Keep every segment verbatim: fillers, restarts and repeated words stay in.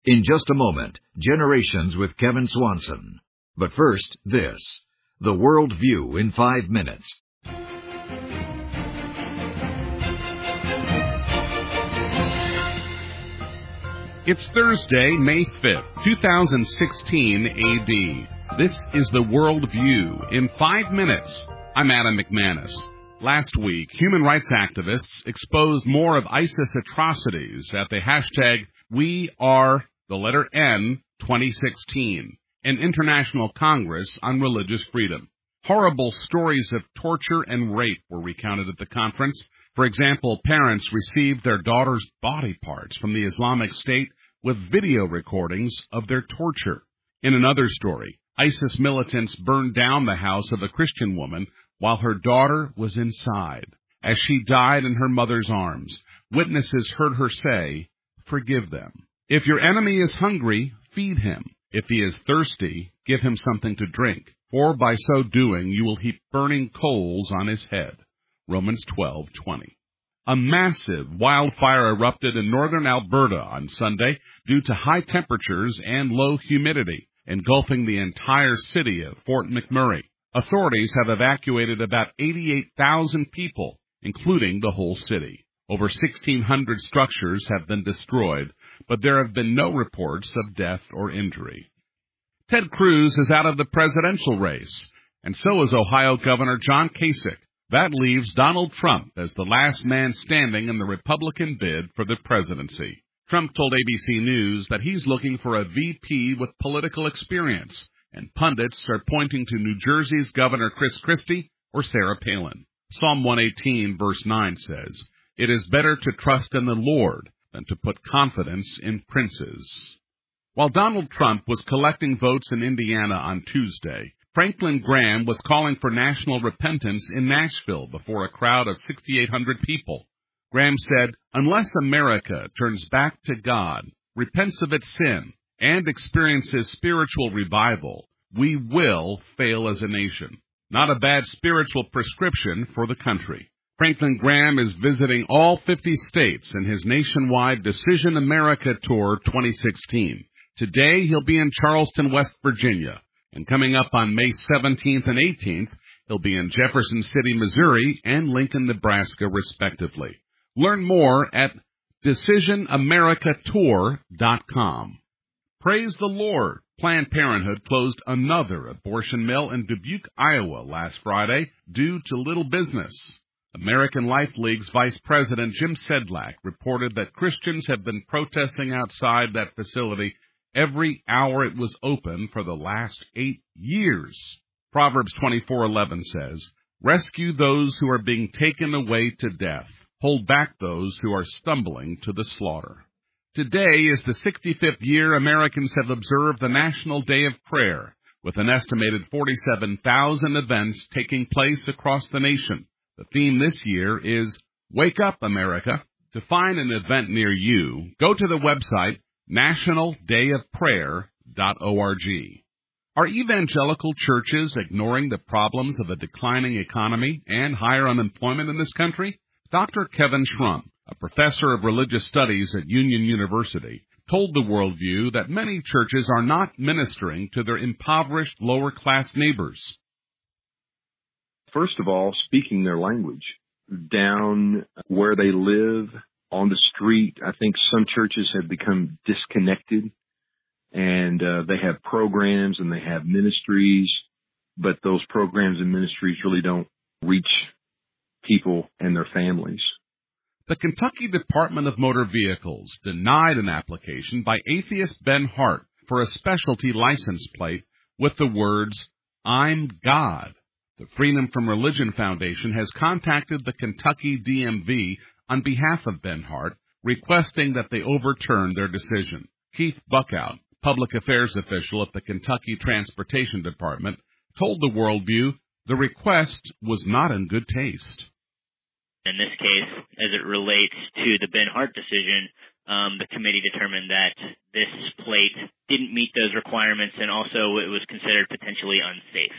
In just a moment, Generations with Kevin Swanson. But first, this. The World View in five minutes. It's Thursday, May fifth, two thousand sixteen A D. This is The World View in five minutes. I'm Adam McManus. Last week, human rights activists exposed more of ISIS atrocities at the hashtag We Are the letter N twenty sixteen, an international congress on religious freedom. Horrible stories of torture and rape were recounted at the conference. For example, parents received their daughters' body parts from the Islamic State with video recordings of their torture. In another story, ISIS militants burned down the house of a Christian woman while her daughter was inside. As she died in her mother's arms, witnesses heard her say, "Forgive them. If your enemy is hungry, feed him. If he is thirsty, give him something to drink. For by so doing, you will heap burning coals on his head." Romans twelve twenty. A massive wildfire erupted in northern Alberta on Sunday due to high temperatures and low humidity, engulfing the entire city of Fort McMurray. Authorities have evacuated about eighty-eight thousand people, including the whole city. Over sixteen hundred structures have been destroyed, but there have been no reports of death or injury. Ted Cruz is out of the presidential race, and so is Ohio Governor John Kasich. That leaves Donald Trump as the last man standing in the Republican bid for the presidency. Trump told A B C News that he's looking for a V P with political experience, and pundits are pointing to New Jersey's Governor Chris Christie or Sarah Palin. Psalm one eighteen, verse nine says, "It is better to trust in the Lord than to put confidence in princes." While Donald Trump was collecting votes in Indiana on Tuesday, Franklin Graham was calling for national repentance in Nashville before a crowd of sixty-eight hundred people. Graham said, "Unless America turns back to God, repents of its sin, and experiences spiritual revival, we will fail as a nation." Not a bad spiritual prescription for the country. Franklin Graham is visiting all fifty states in his nationwide Decision America Tour twenty sixteen. Today, he'll be in Charleston, West Virginia, and coming up on May seventeenth and eighteenth, he'll be in Jefferson City, Missouri, and Lincoln, Nebraska, respectively. Learn more at decision america tour dot com. Praise the Lord! Planned Parenthood closed another abortion mill in Dubuque, Iowa, last Friday due to little business. American Life League's Vice President Jim Sedlak reported that Christians have been protesting outside that facility every hour it was open for the last eight years. Proverbs twenty-four eleven says, "Rescue those who are being taken away to death. Hold back those who are stumbling to the slaughter." Today is the sixty-fifth year Americans have observed the National Day of Prayer, with an estimated forty-seven thousand events taking place across the nation. The theme this year is Wake Up, America. To find an event near you, go to the website national day of prayer dot org. Are evangelical churches ignoring the problems of a declining economy and higher unemployment in this country? Doctor Kevin Schrum, a professor of religious studies at Union University, told the Worldview that many churches are not ministering to their impoverished lower-class neighbors. First of all, speaking their language. Down where they live, on the street, I think some churches have become disconnected, and uh, they have programs and they have ministries, but those programs and ministries really don't reach people and their families. The Kentucky Department of Motor Vehicles denied an application by atheist Ben Hart for a specialty license plate with the words, "I'm God." The Freedom from Religion Foundation has contacted the Kentucky D M V on behalf of Ben Hart, requesting that they overturn their decision. Keith Buckout, public affairs official at the Kentucky Transportation Department, told the Worldview the request was not in good taste. In this case, as it relates to the Ben Hart decision, um, the committee determined that this plate didn't meet those requirements, and also it was considered potentially unsafe.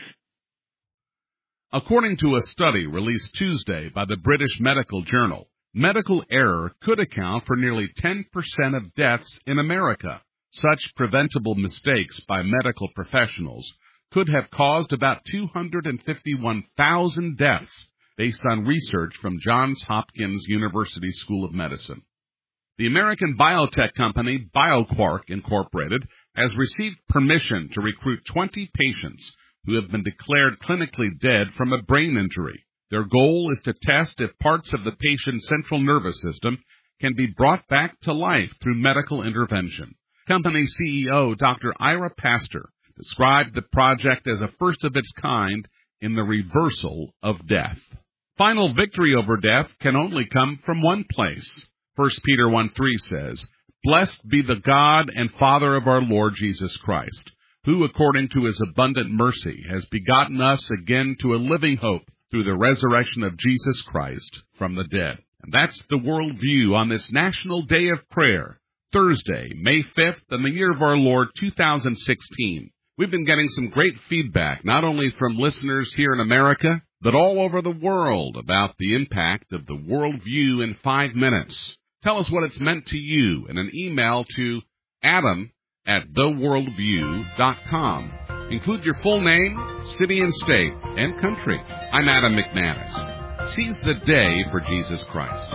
According to a study released Tuesday by the British Medical Journal, medical error could account for nearly ten percent of deaths in America. Such preventable mistakes by medical professionals could have caused about two hundred fifty-one thousand deaths, based on research from Johns Hopkins University School of Medicine. The American biotech company BioQuark Incorporated has received permission to recruit twenty patients who have been declared clinically dead from a brain injury. Their goal is to test if parts of the patient's central nervous system can be brought back to life through medical intervention. Company C E O Doctor Ira Pastor described the project as a first of its kind in the reversal of death. Final victory over death can only come from one place. First Peter one three says, "Blessed be the God and Father of our Lord Jesus Christ, who according to his abundant mercy has begotten us again to a living hope through the resurrection of Jesus Christ from the dead." And that's the worldview on this National Day of Prayer, Thursday, May fifth, in the year of our Lord, two thousand sixteen. We've been getting some great feedback, not only from listeners here in America, but all over the world about the impact of the worldview in five minutes. Tell us what it's meant to you in an email to adam at the worldview dot com. Include your full name, city and state, and country. I'm Adam McManus. Seize the day for Jesus Christ.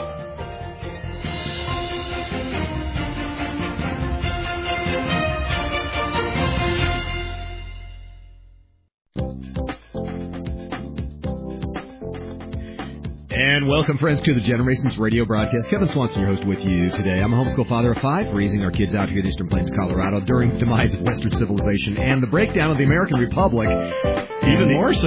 And welcome, friends, to the Generations Radio broadcast. Kevin Swanson, your host, with you today. I'm a homeschool father of five, raising our kids out here in Eastern Plains, Colorado, during the demise of Western civilization and the breakdown of the American Republic. Even more so.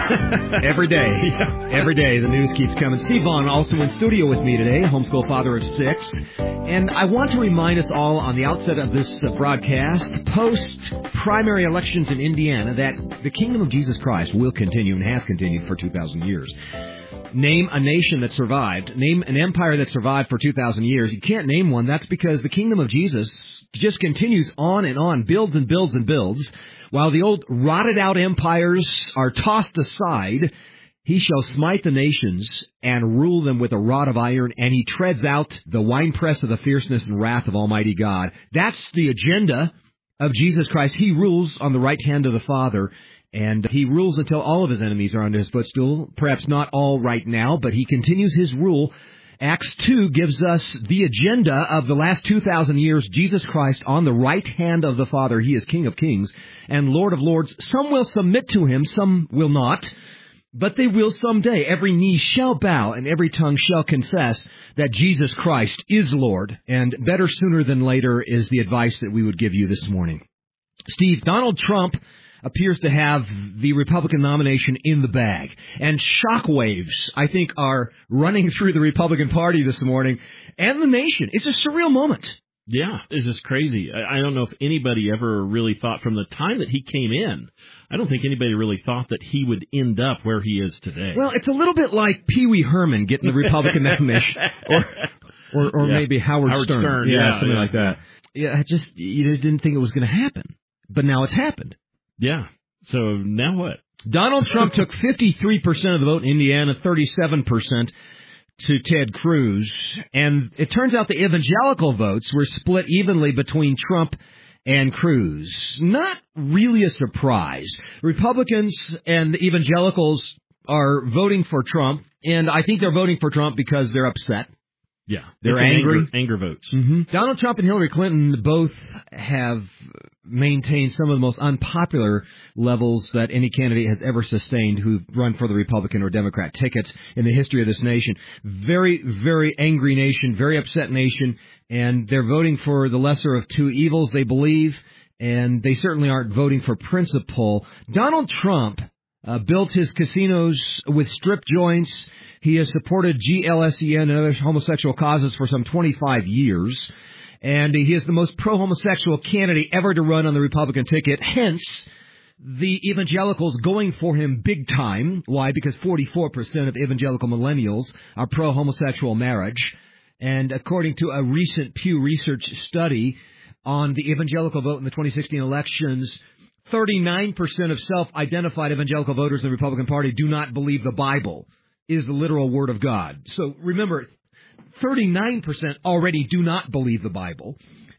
Every day. Yeah. Every day, the news keeps coming. Steve Vaughn also in studio with me today, homeschool father of six. And I want to remind us all on the outset of this uh, broadcast, post-primary elections in Indiana, that the kingdom of Jesus Christ will continue and has continued for two thousand years. Name a nation that survived. Name an empire that survived for two thousand years. You can't name one. That's because the kingdom of Jesus just continues on and on, builds and builds and builds. While the old rotted-out empires are tossed aside, he shall smite the nations and rule them with a rod of iron, and he treads out the winepress of the fierceness and wrath of Almighty God. That's the agenda of Jesus Christ. He rules on the right hand of the Father. And he rules until all of his enemies are under his footstool. Perhaps not all right now, but he continues his rule. Acts two gives us the agenda of the last two thousand years. Jesus Christ on the right hand of the Father. He is King of Kings and Lord of Lords. Some will submit to him, some will not. But they will someday. Every knee shall bow and every tongue shall confess that Jesus Christ is Lord. And better sooner than later is the advice that we would give you this morning. Steve, Donald Trump appears to have the Republican nomination in the bag. And shockwaves, I think, are running through the Republican Party this morning and the nation. It's a surreal moment. Yeah, it's just crazy. I don't know if anybody ever really thought from the time that he came in, I don't think anybody really thought that he would end up where he is today. Well, it's a little bit like Pee Wee Herman getting the Republican nomination. Or or, or yeah. maybe Howard, Howard Stern. Stern. Yeah, Yeah, something yeah. like that. Yeah, I just, you just didn't think it was going to happen. But now it's happened. Yeah. So now what? Donald Trump took fifty-three percent of the vote in Indiana, thirty-seven percent to Ted Cruz. And it turns out the evangelical votes were split evenly between Trump and Cruz. Not really a surprise. Republicans and the evangelicals are voting for Trump, and I think they're voting for Trump because they're upset. Yeah, they're it's angry. Anger, anger votes. Mm-hmm. Donald Trump and Hillary Clinton both have maintained some of the most unpopular levels that any candidate has ever sustained who've run for the Republican or Democrat tickets in the history of this nation. Very, very angry nation, very upset nation, and they're voting for the lesser of two evils, they believe, and they certainly aren't voting for principle. Donald Trump uh, built his casinos with strip joints. He has supported G L S E N and other homosexual causes for some twenty-five years. And he is the most pro-homosexual candidate ever to run on the Republican ticket. Hence, the evangelicals going for him big time. Why? Because forty-four percent of evangelical millennials are pro-homosexual marriage. And according to a recent Pew Research study on the evangelical vote in the twenty sixteen elections, thirty-nine percent of self-identified evangelical voters in the Republican Party do not believe the Bible is the literal Word of God. So remember, thirty-nine percent already do not believe the Bible.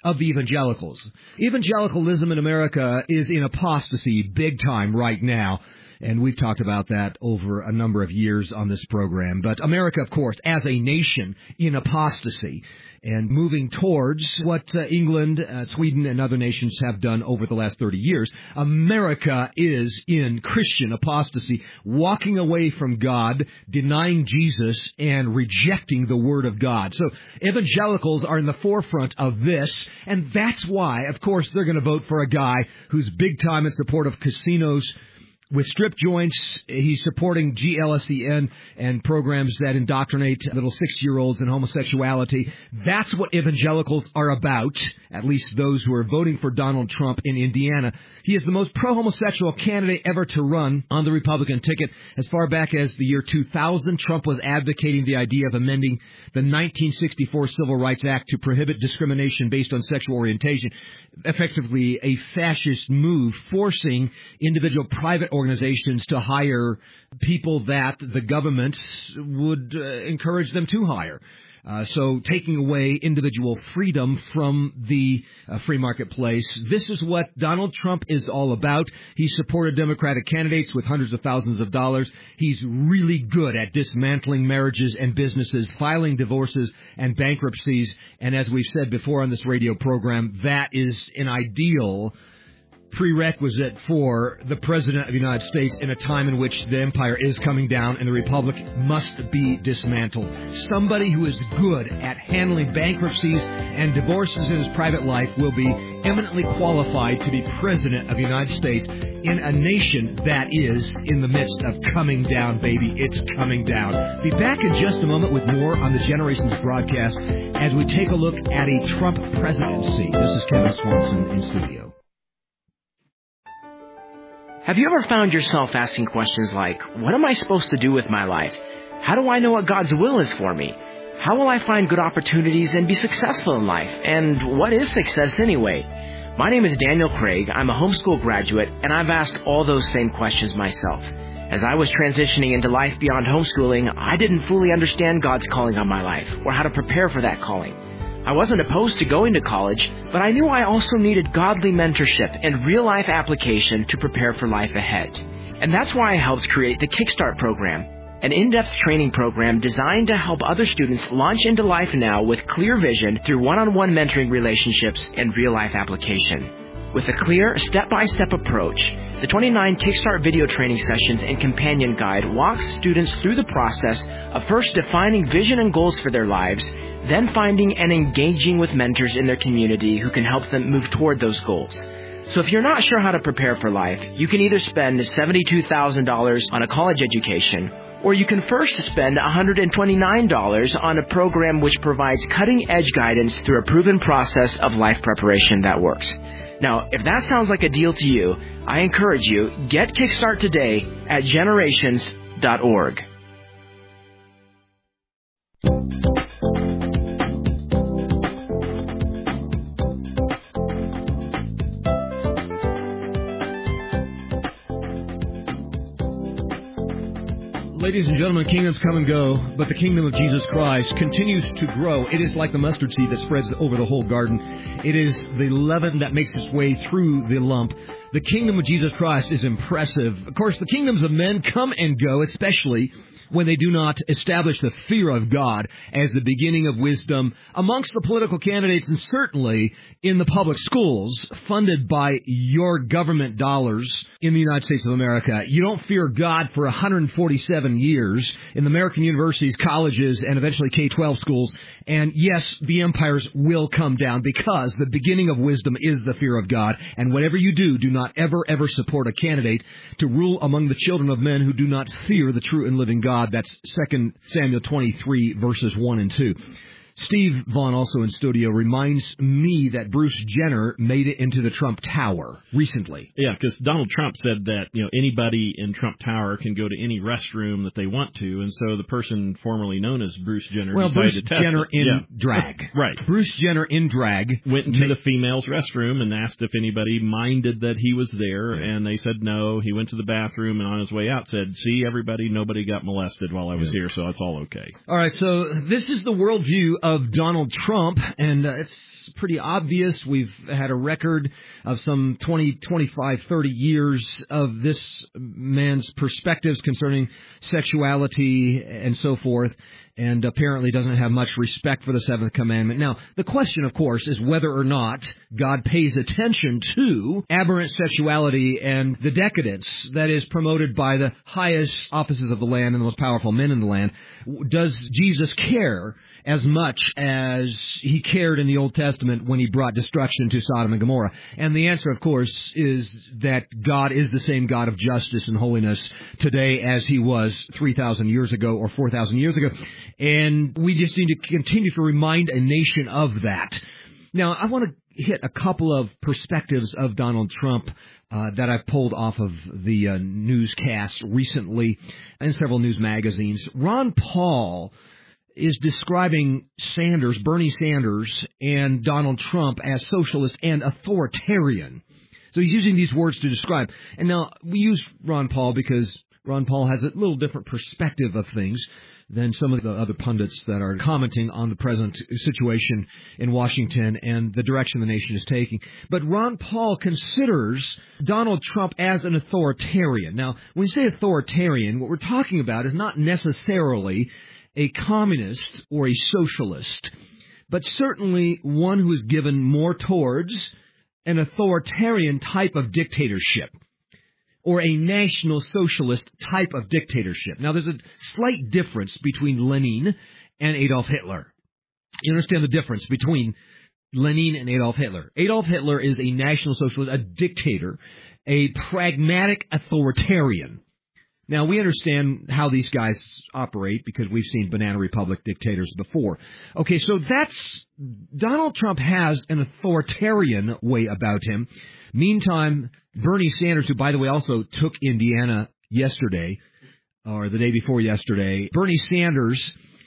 of the evangelicals. Evangelicalism in America is in apostasy big time right now. And we've talked about that over a number of years on this program. But America, of course, as a nation in apostasy and moving towards what uh, England, uh, Sweden, and other nations have done over the last thirty years. America is in Christian apostasy, walking away from God, denying Jesus, and rejecting the Word of God. So evangelicals are in the forefront of this, and that's why, of course, they're going to vote for a guy who's big time in support of casinos with strip joints. He's supporting G L S E N and programs that indoctrinate little six-year-olds in homosexuality. That's what evangelicals are about, at least those who are voting for Donald Trump in Indiana. He is the most pro-homosexual candidate ever to run on the Republican ticket. As far back as the year two thousand, Trump was advocating the idea of amending the nineteen sixty-four Civil Rights Act to prohibit discrimination based on sexual orientation, effectively a fascist move, forcing individual private organizations to hire people that the government would uh, encourage them to hire. Uh, so taking away individual freedom from the uh, free marketplace. This is what Donald Trump is all about. He supported Democratic candidates with hundreds of thousands of dollars. He's really good at dismantling marriages and businesses, filing divorces and bankruptcies. And as we've said before on this radio program, that is an ideal prerequisite for the President of the United States in a time in which the empire is coming down and the republic must be dismantled. Somebody who is good at handling bankruptcies and divorces in his private life will be eminently qualified to be President of the United States in a nation that is in the midst of coming down, baby. It's coming down. Be back in just a moment with more on the Generations broadcast as we take a look at a Trump presidency. This is Kevin Swanson in studio. Have you ever found yourself asking questions like, what am I supposed to do with my life? How do I know what God's will is for me? How will I find good opportunities and be successful in life? And what is success anyway? My name is Daniel Craig. I'm a homeschool graduate, and I've asked all those same questions myself. As I was transitioning into life beyond homeschooling, I didn't fully understand God's calling on my life or how to prepare for that calling. I wasn't opposed to going to college, but I knew I also needed godly mentorship and real-life application to prepare for life ahead. And that's why I helped create the Kickstart program, an in-depth training program designed to help other students launch into life now with clear vision through one-on-one mentoring relationships and real-life application. With a clear, step-by-step approach, the twenty-nine Kickstart video training sessions and companion guide walks students through the process of first defining vision and goals for their lives, then finding and engaging with mentors in their community who can help them move toward those goals. So if you're not sure how to prepare for life, you can either spend seventy-two thousand dollars on a college education, or you can first spend one hundred twenty-nine dollars on a program which provides cutting-edge guidance through a proven process of life preparation that works. Now, if that sounds like a deal to you, I encourage you, get Kickstart today at generations dot org. Ladies and gentlemen, kingdoms come and go, but the kingdom of Jesus Christ continues to grow. It is like the mustard seed that spreads over the whole garden. It is the leaven that makes its way through the lump. The kingdom of Jesus Christ is impressive. Of course, the kingdoms of men come and go, especially when they do not establish the fear of God as the beginning of wisdom amongst the political candidates and certainly in the public schools funded by your government dollars in the United States of America. You don't fear God for one hundred forty-seven years in the American universities, colleges, and eventually K twelve schools. And yes, the empires will come down because the beginning of wisdom is the fear of God. And whatever you do, do not ever, ever support a candidate to rule among the children of men who do not fear the true and living God. That's Second Samuel twenty-three, verses one and two. Steve Vaughn, also in studio, reminds me that Bruce Jenner made it into the Trump Tower recently. Yeah, because Donald Trump said that, you know, anybody in Trump Tower can go to any restroom that they want to, and so the person formerly known as Bruce Jenner well, decided Bruce to test Jenner it. in yeah. drag. Right. Bruce Jenner in drag. Went into the female's restroom and asked if anybody minded that he was there, and they said no. He went to the bathroom and on his way out said, see, everybody, nobody got molested while I was yeah. here, so it's all okay. All right, so this is the worldview of of Donald Trump, and uh, it's pretty obvious. We've had a record of some twenty, twenty-five, thirty years of this man's perspectives concerning sexuality and so forth, and apparently doesn't have much respect for the seventh commandment. Now, the question, of course, is whether or not God pays attention to aberrant sexuality and the decadence that is promoted by the highest offices of the land and the most powerful men in the land. Does Jesus care as much as he cared in the Old Testament when he brought destruction to Sodom and Gomorrah? And the answer, of course, is that God is the same God of justice and holiness today as he was three thousand years ago or four thousand years ago. And we just need to continue to remind a nation of that. Now, I want to hit a couple of perspectives of Donald Trump uh, that I've pulled off of the uh, newscast recently in several news magazines. Ron Paul is describing Sanders, Bernie Sanders, and Donald Trump as socialist and authoritarian. So he's using these words to describe. And now we use Ron Paul because Ron Paul has a little different perspective of things than some of the other pundits that are commenting on the present situation in Washington and the direction the nation is taking. But Ron Paul considers Donald Trump as an authoritarian. Now, when we say authoritarian, what we're talking about is not necessarily a communist or a socialist, but certainly one who is given more towards an authoritarian type of dictatorship, or a National Socialist type of dictatorship. Now, there's a slight difference between Lenin and Adolf Hitler. You understand the difference between Lenin and Adolf Hitler. Adolf Hitler is a National Socialist, a dictator, a pragmatic authoritarian. Now, we understand how these guys operate because we've seen Banana Republic dictators before. Okay, so that's... Donald Trump has an authoritarian way about him. Meantime, Bernie Sanders, who, by the way, also took Indiana yesterday, or the day before yesterday, Bernie Sanders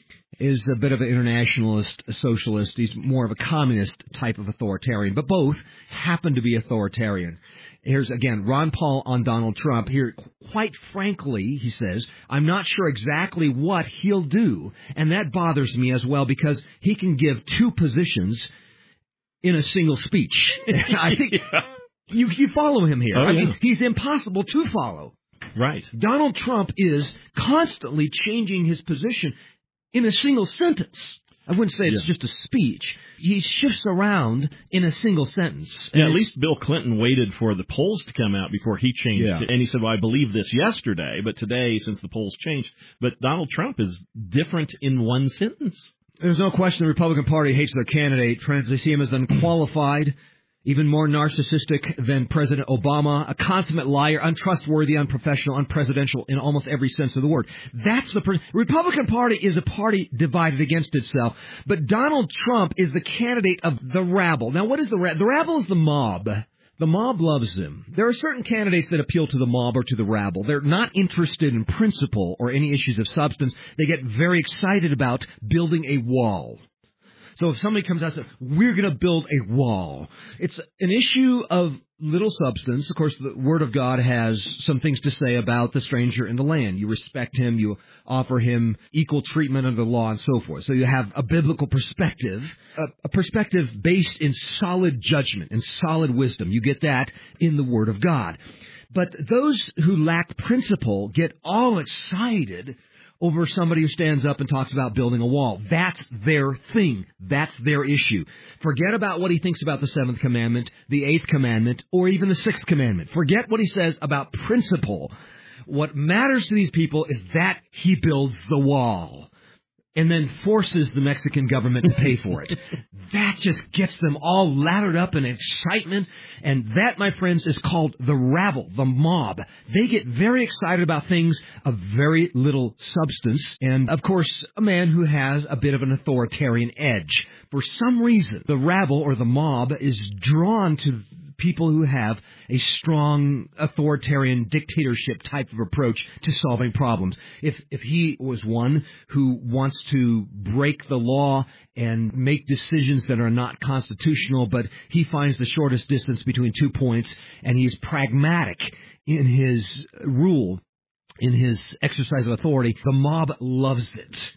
is a bit of an internationalist, a socialist. He's more of a communist type of authoritarian, but both happen to be authoritarian. Here's, again, Ron Paul on Donald Trump. Here, quite frankly, he says, I'm not sure exactly what he'll do, and that bothers me as well because he can give two positions in a single speech. I think... Yeah. You, you follow him here. Oh, I yeah. mean, he's impossible to follow. Right. Donald Trump is constantly changing his position in a single sentence. I wouldn't say it's yeah. just a speech. He shifts around in a single sentence. Yeah, at least Bill Clinton waited for the polls to come out before he changed yeah. it. And he said, well, I believe this yesterday, but today, since the polls changed. But Donald Trump is different in one sentence. There's no question the Republican Party hates their candidate. Friends, they see him as unqualified, even more narcissistic than President Obama, a consummate liar, untrustworthy, unprofessional, unpresidential in almost every sense of the word. That's the pre- Republican Party is a party divided against itself, but Donald Trump is the candidate of the rabble. Now, what is the rabble? The rabble is the mob. The mob loves him. There are certain candidates that appeal to the mob or to the rabble. They're not interested in principle or any issues of substance. They get very excited about building a wall. So if somebody comes out and says, we're going to build a wall, it's an issue of little substance. Of course, the Word of God has some things to say about the stranger in the land. You respect him, you offer him equal treatment under the law, and so forth. So you have a biblical perspective, a, a perspective based in solid judgment and solid wisdom. You get that in the Word of God. But those who lack principle get all excited over somebody who stands up and talks about building a wall. That's their thing. That's their issue. Forget about what he thinks about the seventh commandment, the eighth commandment, or even the sixth commandment. Forget what he says about principle. What matters to these people is that he builds the wall and then forces the Mexican government to pay for it. That just gets them all lathered up in excitement, and that, my friends, is called the rabble, the mob. They get very excited about things of very little substance, and, of course, a man who has a bit of an authoritarian edge. For some reason, the rabble or the mob is drawn to people who have a strong authoritarian dictatorship type of approach to solving problems. If if he was one who wants to break the law and make decisions that are not constitutional, but he finds the shortest distance between two points, and he's pragmatic in his rule, in his exercise of authority, the mob loves it.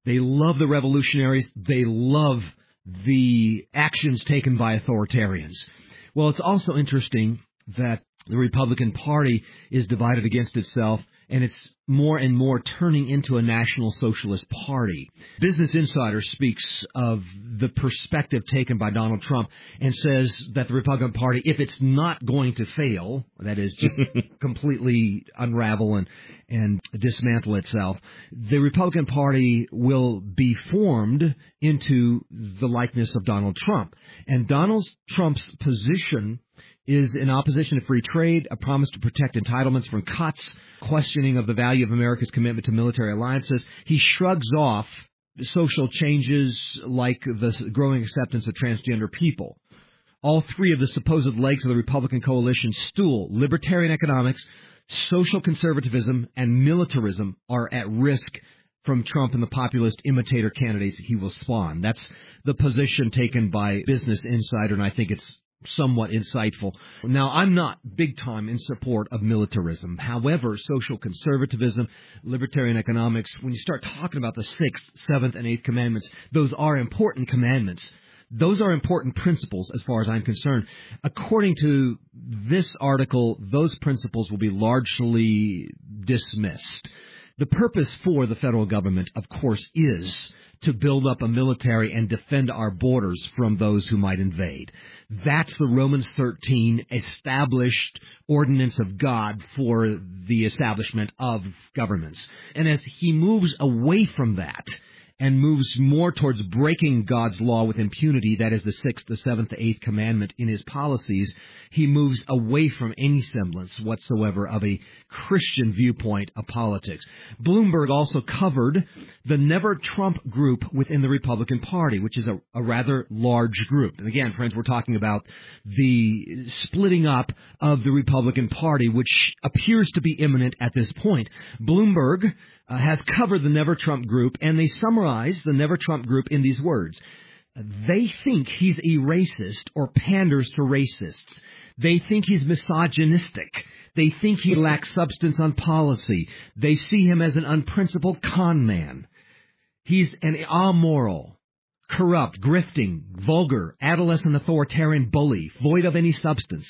They love the revolutionaries. They love the actions taken by authoritarians. Well, it's also interesting that the Republican Party is divided against itself, and it's more and more turning into a National Socialist Party. Business Insider speaks of the perspective taken by Donald Trump and says that the Republican Party, if it's not going to fail, that is, just completely unravel and, and dismantle itself, the Republican Party will be formed into the likeness of Donald Trump. And Donald Trump's position is in opposition to free trade, a promise to protect entitlements from cuts, questioning of the value of America's commitment to military alliances. He shrugs off social changes like the growing acceptance of transgender people. All three of the supposed legs of the Republican coalition stool, libertarian economics, social conservatism, and militarism, are at risk from Trump and the populist imitator candidates he will spawn. That's the position taken by Business Insider, and I think it's somewhat insightful. Now, I'm not big time in support of militarism. However, social conservatism, libertarian economics, when you start talking about the sixth, seventh, and eighth commandments, those are important commandments. Those are important principles as far as I'm concerned. According to this article, those principles will be largely dismissed. The purpose for the federal government, of course, is to build up a military and defend our borders from those who might invade. That's the Romans thirteen established ordinance of God for the establishment of governments. And as he moves away from that and moves more towards breaking God's law with impunity, that is the sixth, the seventh, the eighth commandment in his policies, he moves away from any semblance whatsoever of a Christian viewpoint of politics. Bloomberg also covered the Never Trump group within the Republican Party, which is a, a rather large group. And again, friends, we're talking about the splitting up of the Republican Party, which appears to be imminent at this point. Bloomberg uh, has covered the Never Trump group, and they summarize the Never Trump group in these words. They think he's a racist or panders to racists. They think he's misogynistic. They think he lacks substance on policy. They see him as an unprincipled con man. He's an amoral, corrupt, grifting, vulgar, adolescent authoritarian bully, void of any substance.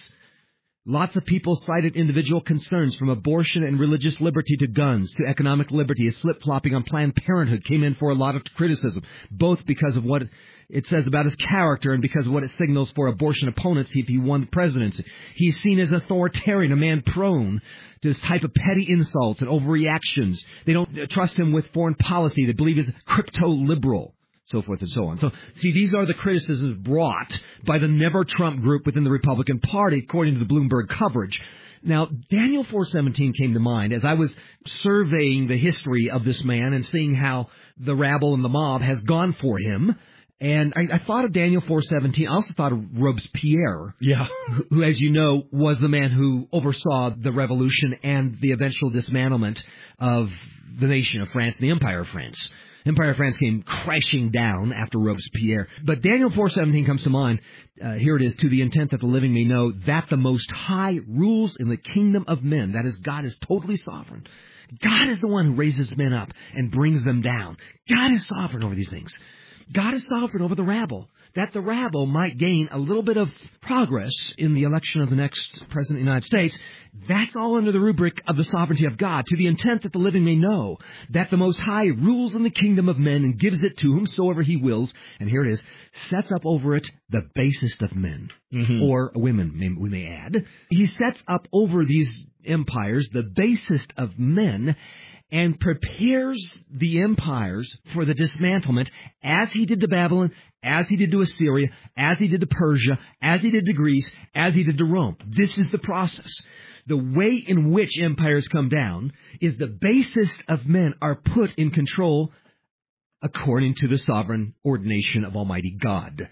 Lots of people cited individual concerns from abortion and religious liberty to guns to economic liberty. His flip-flopping on Planned Parenthood came in for a lot of criticism, both because of what it says about his character and because of what it signals for abortion opponents if he won the presidency. He's seen as authoritarian, a man prone to this type of petty insults and overreactions. They don't trust him with foreign policy. They believe he's crypto-liberal, so forth and so on. So, see, these are the criticisms brought by the Never Trump group within the Republican Party, according to the Bloomberg coverage. Now, Daniel four seventeen came to mind as I was surveying the history of this man and seeing how the rabble and the mob has gone for him. And I, I thought of Daniel four seventeen. I also thought of Robespierre, yeah. who, who, as you know, was the man who oversaw the revolution and the eventual dismantlement of the nation of France, the Empire of France. Empire of France came crashing down after Robespierre. But Daniel four seventeen comes to mind. Uh, here it is, to the intent that the living may know that the Most High rules in the kingdom of men. That is, God is totally sovereign. God is the one who raises men up and brings them down. God is sovereign over these things. God is sovereign over the rabble, that the rabble might gain a little bit of progress in the election of the next president of the United States. That's all under the rubric of the sovereignty of God, to the intent that the living may know that the Most High rules in the kingdom of men and gives it to whomsoever he wills, and here it is, sets up over it the basest of men, mm-hmm. or women, we may add. He sets up over these empires the basest of men, and prepares the empires for the dismantlement, as he did to Babylon, as he did to Assyria, as he did to Persia, as he did to Greece, as he did to Rome. This is the process. The way in which empires come down is the basest of men are put in control according to the sovereign ordination of Almighty God.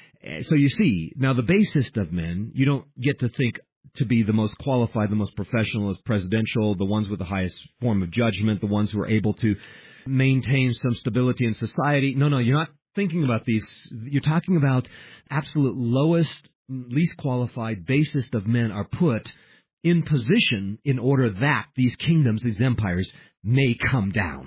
So you see, now the basest of men, you don't get to think to be the most qualified, the most professional, as presidential, the ones with the highest form of judgment, the ones who are able to maintain some stability in society. No, no, you're not thinking about these. You're talking about absolute lowest, least qualified, basest of men are put in position in order that these kingdoms, these empires, may come down.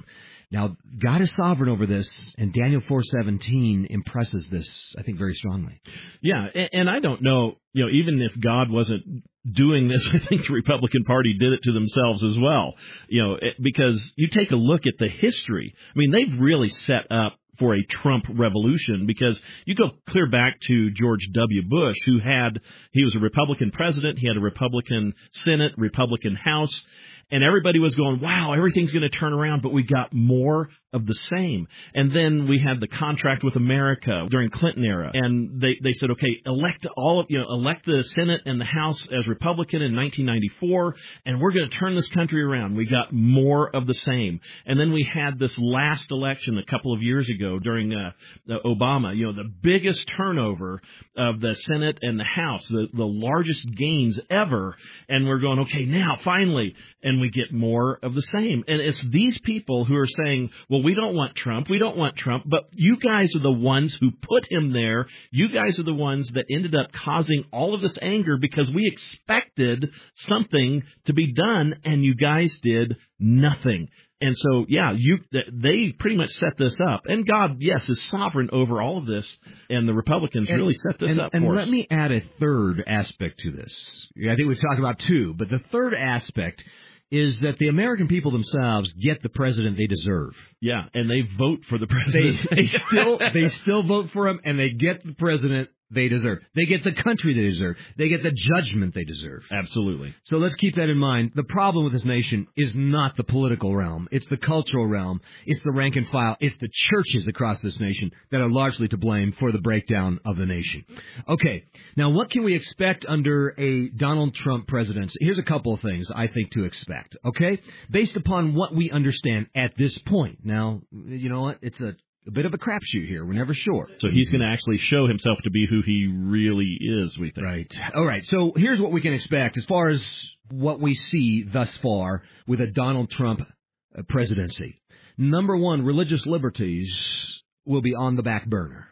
Now, God is sovereign over this, and Daniel four seventeen impresses this, I think, very strongly. Yeah, and, and I don't know, you know, even if God wasn't doing this, I think the Republican Party did it to themselves as well. You know, it, because you take a look at the history. I mean, they've really set up for a Trump revolution, because you go clear back to George W. Bush, who had, he was a Republican president, he had a Republican Senate, Republican House, and everybody was going, wow, everything's going to turn around, but we got more of the same. And then we had the contract with America during Clinton era, and they, they said, okay, elect all of, you know, elect the Senate and the House as Republican in nineteen ninety-four, and we're going to turn this country around. We got more of the same. And then we had this last election a couple of years ago during uh, Obama, you know, the biggest turnover of the Senate and the House, the, the largest gains ever. And we're going, okay, now finally, and we get more of the same. And it's these people who are saying, well, we don't want Trump, we don't want Trump, but you guys are the ones who put him there. You guys are the ones that ended up causing all of this anger, because we expected something to be done, and you guys did nothing. And so, yeah, you they pretty much set this up. And God, yes, is sovereign over all of this, and the Republicans and, really set this and, up and for let us. Let me add a third aspect to this. I think we've talked about two, but the third aspect is that the American people themselves get the president they deserve. Yeah, and they vote for the president. They, they still they still vote for him, and they get the president they deserve. They get the country they deserve. They get the judgment they deserve. Absolutely. So let's keep that in mind. The problem with this nation is not the political realm. It's the cultural realm. It's the rank and file. It's the churches across this nation that are largely to blame for the breakdown of the nation. Okay, now what can we expect under a Donald Trump presidency? Here's a couple of things I think to expect, okay? Based upon what we understand at this point. Now, you know what? It's a A bit of a crapshoot here. We're never sure. So he's going to actually show himself to be who he really is, we think. Right. All right. So here's what we can expect as far as what we see thus far with a Donald Trump presidency. Number one, religious liberties will be on the back burner.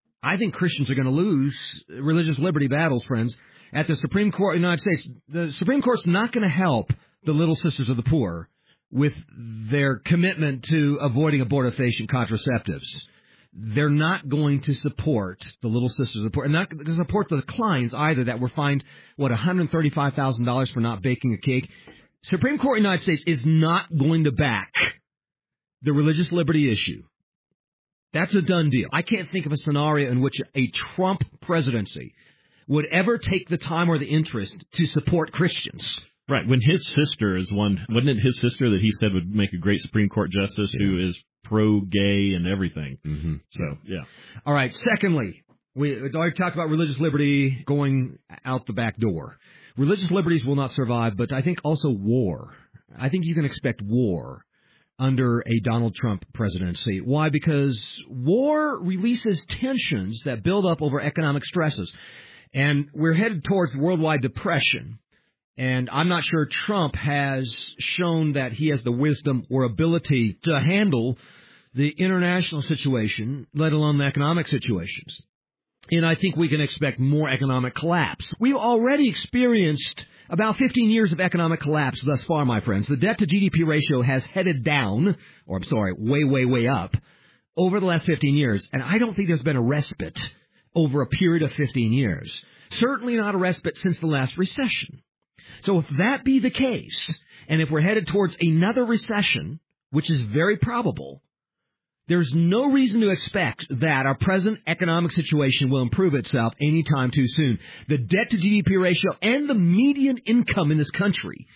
I think Christians are going to lose religious liberty battles, friends, at the Supreme Court of the United States. The Supreme Court's not going to help the Little Sisters of the Poor with their commitment to avoiding abortifacient contraceptives. They're not going to support the Little Sisters of the Poor, and not going to support the Kleins either, that were fined, what, one hundred thirty-five thousand dollars for not baking a cake. Supreme Court of the United States is not going to back the religious liberty issue. That's a done deal. I can't think of a scenario in which a Trump presidency would ever take the time or the interest to support Christians. Right. When his sister is one, wasn't it his sister that he said would make a great Supreme Court justice, yeah, who is pro-gay and everything? Mm-hmm. So, yeah. All right. Secondly, we already talked about religious liberty going out the back door. Religious liberties will not survive, but I think also war. I think you can expect war under a Donald Trump presidency. Why? Because war releases tensions that build up over economic stresses. And we're headed towards worldwide depression. And I'm not sure Trump has shown that he has the wisdom or ability to handle the international situation, let alone the economic situations. And I think we can expect more economic collapse. We've already experienced about fifteen years of economic collapse thus far, my friends. The debt to G D P ratio has headed down, or I'm sorry, way, way, way up over the last fifteen years. And I don't think there's been a respite over a period of fifteen years. Certainly not a respite since the last recession. So if that be the case, and if we're headed towards another recession, which is very probable, there's no reason to expect that our present economic situation will improve itself anytime too soon. The debt to G D P ratio and the median income in this country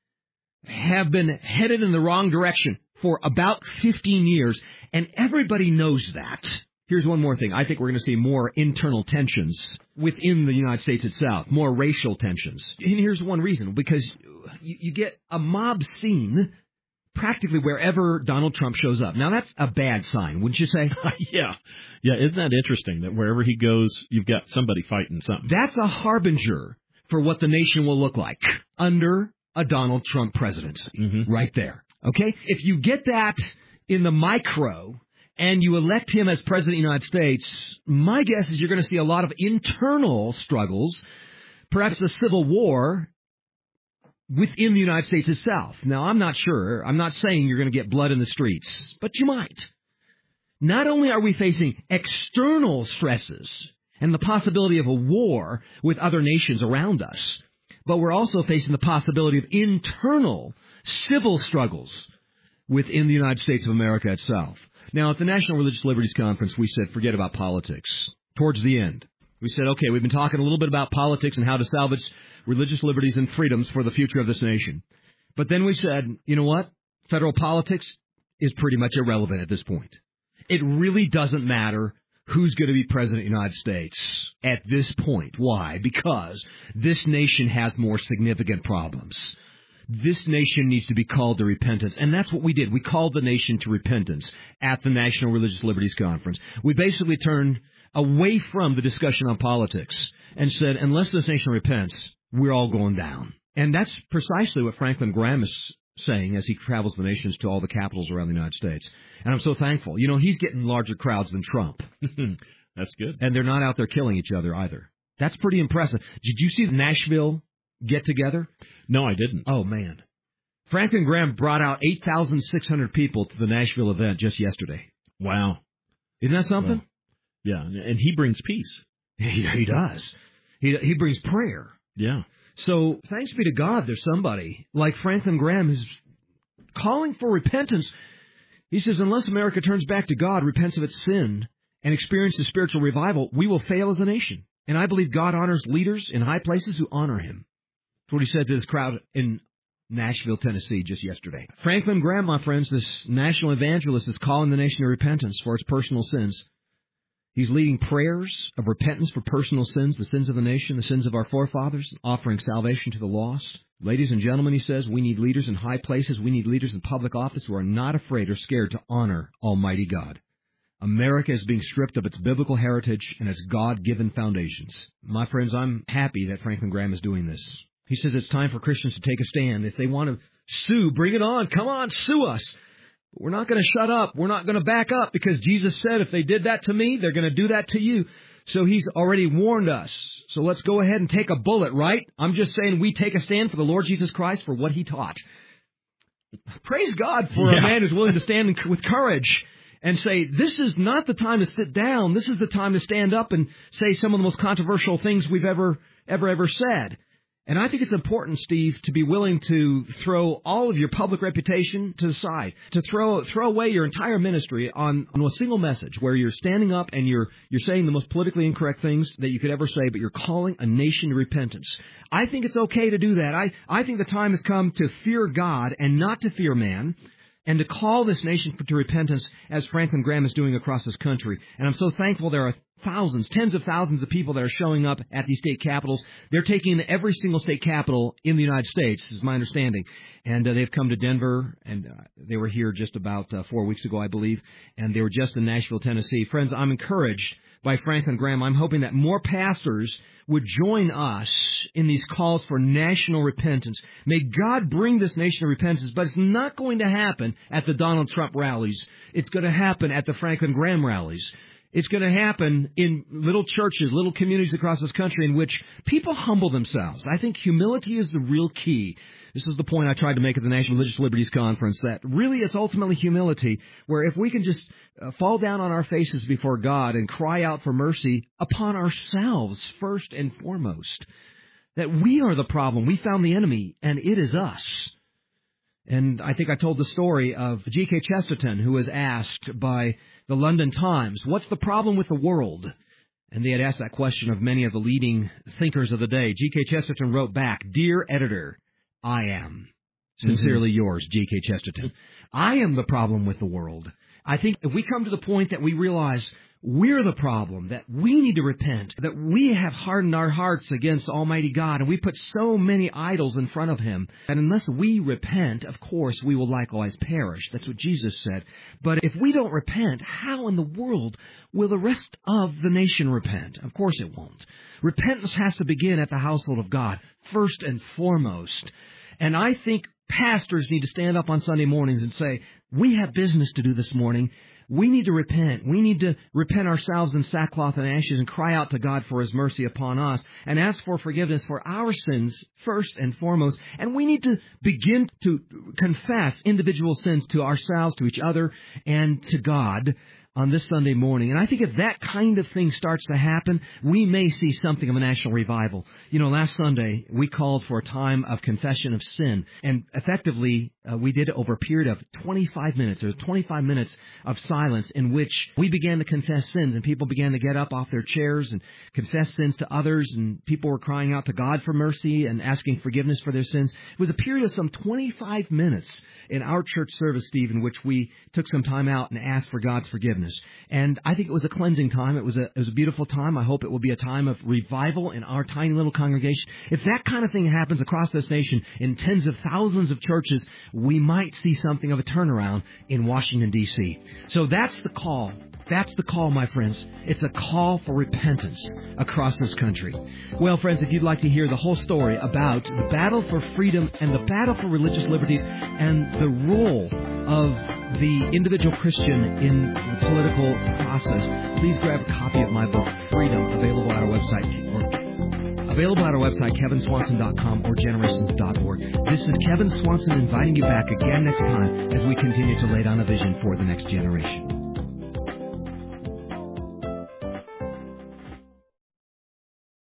have been headed in the wrong direction for about fifteen years, and everybody knows that. Here's one more thing. I think we're going to see more internal tensions within the United States itself, more racial tensions. And here's one reason, because you, you get a mob scene practically wherever Donald Trump shows up. Now, that's a bad sign, wouldn't you say? Yeah. Yeah, isn't that interesting that wherever he goes, you've got somebody fighting something? That's a harbinger for what the nation will look like under a Donald Trump presidency, mm-hmm. right there. Okay? If you get that in the micro and you elect him as president of the United States, my guess is you're going to see a lot of internal struggles, perhaps a civil war, within the United States itself. Now, I'm not sure. I'm not saying you're going to get blood in the streets, but you might. Not only are we facing external stresses and the possibility of a war with other nations around us, but we're also facing the possibility of internal civil struggles within the United States of America itself. Now, at the National Religious Liberties Conference, we said, forget about politics. Towards the end, we said, okay, we've been talking a little bit about politics and how to salvage religious liberties and freedoms for the future of this nation. But then we said, you know what? Federal politics is pretty much irrelevant at this point. It really doesn't matter who's going to be president of the United States at this point. Why? Because this nation has more significant problems. This nation needs to be called to repentance. And that's what we did. We called the nation to repentance at the National Religious Liberties Conference. We basically turned away from the discussion on politics and said, unless this nation repents, we're all going down. And that's precisely what Franklin Graham is saying as he travels the nations to all the capitals around the United States. And I'm so thankful. You know, he's getting larger crowds than Trump. That's good. And they're not out there killing each other either. That's pretty impressive. Did you see the Nashville get-together? No, I didn't. Oh, man. Franklin Graham brought out eight thousand six hundred people to the Nashville event just yesterday. Wow. Isn't that something? Wow. Yeah, and he brings peace. He, he does. He, he brings prayer. Yeah. So thanks be to God there's somebody like Franklin Graham who's calling for repentance. He says, unless America turns back to God, repents of its sin, and experiences spiritual revival, we will fail as a nation. And I believe God honors leaders in high places who honor him. That's what he said to this crowd in Nashville, Tennessee, just yesterday. Franklin Graham, my friends, this national evangelist, is calling the nation to repentance for its personal sins. He's leading prayers of repentance for personal sins, the sins of the nation, the sins of our forefathers, offering salvation to the lost. Ladies and gentlemen, he says, we need leaders in high places. We need leaders in public office who are not afraid or scared to honor Almighty God. America is being stripped of its biblical heritage and its God-given foundations. My friends, I'm happy that Franklin Graham is doing this. He says it's time for Christians to take a stand. If they want to sue, bring it on. Come on, sue us. We're not going to shut up. We're not going to back up because Jesus said if they did that to me, they're going to do that to you. So he's already warned us. So let's go ahead and take a bullet, right? I'm just saying we take a stand for the Lord Jesus Christ for what he taught. Praise God for yeah. a man who's willing to stand with courage and say, this is not the time to sit down. This is the time to stand up and say some of the most controversial things we've ever, ever, ever said. And I think it's important, Steve, to be willing to throw all of your public reputation to the side, to throw throw away your entire ministry on, on a single message where you're standing up and you're you're saying the most politically incorrect things that you could ever say, but you're calling a nation to repentance. I think it's okay to do that. I, I think the time has come to fear God and not to fear man, and to call this nation to repentance as Franklin Graham is doing across this country. And I'm so thankful there are thousands, tens of thousands of people that are showing up at these state capitals. They're taking every single state capital in the United States, is my understanding. And uh, they've come to Denver, and uh, they were here just about uh, four weeks ago, I believe, and they were just in Nashville, Tennessee. Friends, I'm encouraged by Franklin Graham. I'm hoping that more pastors would join us in these calls for national repentance. May God bring this nation to repentance, but it's not going to happen at the Donald Trump rallies. It's going to happen at the Franklin Graham rallies. It's going to happen in little churches, little communities across this country in which people humble themselves. I think humility is the real key. This is the point I tried to make at the National Religious Liberties Conference, that really it's ultimately humility, where if we can just uh, fall down on our faces before God and cry out for mercy upon ourselves first and foremost, that we are the problem. We found the enemy, and it is us. And I think I told the story of G K Chesterton, who was asked by the London Times, what's the problem with the world? And they had asked that question of many of the leading thinkers of the day. G K Chesterton wrote back, Dear editor, I am. Sincerely mm-hmm. yours, G K Chesterton. I am the problem with the world. I think if we come to the point that we realize we're the problem, that we need to repent, that we have hardened our hearts against Almighty God, and we put so many idols in front of Him, and unless we repent, of course, we will likewise perish. That's what Jesus said. But if we don't repent, how in the world will the rest of the nation repent? Of course it won't. Repentance has to begin at the household of God, first and foremost. And I think pastors need to stand up on Sunday mornings and say, we have business to do this morning. we need to repent. We need to repent ourselves in sackcloth and ashes and cry out to God for His mercy upon us and ask for forgiveness for our sins first and foremost. And we need to begin to confess individual sins to ourselves, to each other, and to God on this Sunday morning. And I think if that kind of thing starts to happen, we may see something of a national revival. You know, last Sunday, we called for a time of confession of sin. And effectively, uh, we did it over a period of twenty-five minutes. There was twenty-five minutes of silence in which we began to confess sins. And people began to get up off their chairs and confess sins to others. And people were crying out to God for mercy and asking forgiveness for their sins. It was a period of some twenty-five minutes in our church service, Steve, in which we took some time out and asked for God's forgiveness. And I think it was a cleansing time. It was a, it was a beautiful time. I hope it will be a time of revival in our tiny little congregation. If that kind of thing happens across this nation in tens of thousands of churches, we might see something of a turnaround in Washington, D C So that's the call. That's the call, my friends. It's a call for repentance across this country. Well, friends, if you'd like to hear the whole story about the battle for freedom and the battle for religious liberties and the role of the individual Christian in the political process, please grab a copy of my book, Freedom, available at our website, or available at our website, kevin swanson dot com or generations dot org. This is Kevin Swanson inviting you back again next time as we continue to lay down a vision for the next generation.